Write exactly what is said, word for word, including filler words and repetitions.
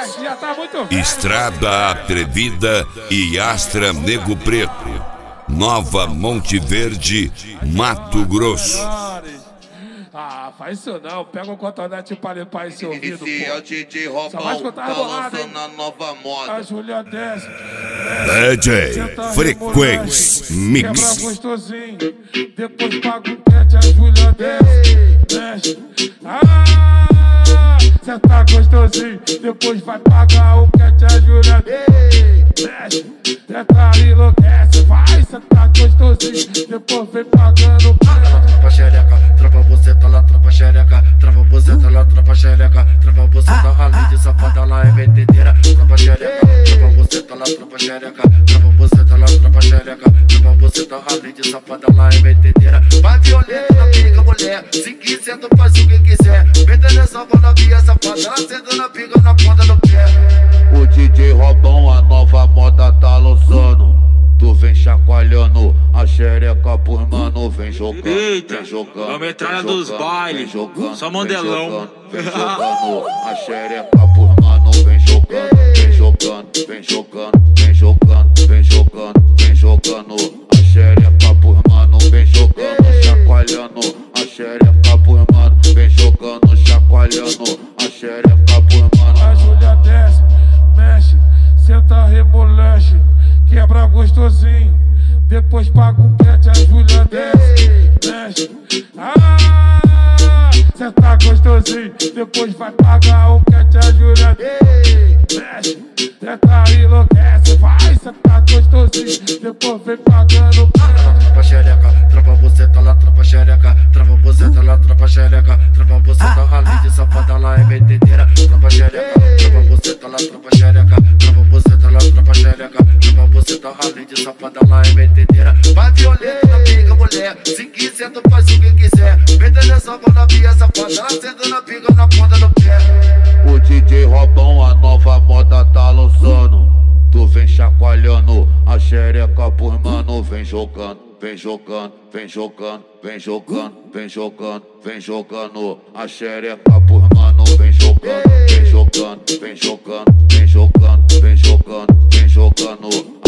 Já tá muito velho. Estrada Atrevida e Astra Nego Preto, Nova Monte Verde, Mato Grosso. Ah, faz isso não. Pega um cotonete pra limpar esse ouvido, Esse é o pô. D J Só vai Robão, escutar tá rebolada, hein? lançando a nova moda. A Júlia desce. D J Frequência Mix. Quebra gostosinho. Depois paga o pet, a Júlia desce. Mexe. Ah, cê tá gostosinho. Depois vai pagar o pet, a Júlia desce. Mexe. Cê tá enlouquece. Vai, cê tá gostosinho. Depois vem pagando o pet. Trava xereca, trava você tá lá, trava xereca, trava você tá lá, trava xereca, trava você tá além de safada lá é metedeira, trava xereca, trava você tá lá, trava xereca, trava você tá lá, trava xereca, trava você tá além de safada lá é metedeira. Vai violento na pica, mulher, se quiser tu faz o que quiser, meta nessa bola via safada, ela senta na pica na ponta do pé. O D J Robão, a nova moda tá lançando. Tu vem chacoalhando a xereca por mano, vem jogando, eita, vem jogando. Vamos entrar dos bailes, só mandelão. Vem jogando a xereca por mano, vem jogando, vem jogando, vem jogando, vem jogando, vem jogando, vem jogando a xereca por mano, vem jogando, chacoalhando a xereca por mano, vem jogando, chacoalhando a xereca por mano. A Júlia desce, mexe, senta, remolexe. Quebra gostosinho, depois paga um pet, a Júlia desce, mexe. Ah, cê tá gostosinho, depois vai pagar um pet, a Júlia desce, mexe. Cê tá enlouquece, vai, cê tá gostosinho, depois vem pagando o pet. Trava xereca, trava você tá lá, trava xereca, trava você tá lá, trava xereca, trava você tá além de safada lá é metedeira, trava xereca, trava você tá lá, trava xereca, trava você tá lá, trava xereca, trava você tá além de safada lá é metedeira. Vai violento na pica, mulher, se quiser tu faz o que quiser, meta nessa bola via safada, ela senta na pica na ponta do pé. O D J Robão, a nova moda tá lançando. Tu vem chacoalhando a xereca por mano, vem jogando, vem jogando, vem jogando, vem jogando, vem jogando, vem jogando a xereca por mano, vem jogando, vem jogando, vem jogando, vem jogando, vem jogando, vem jogando.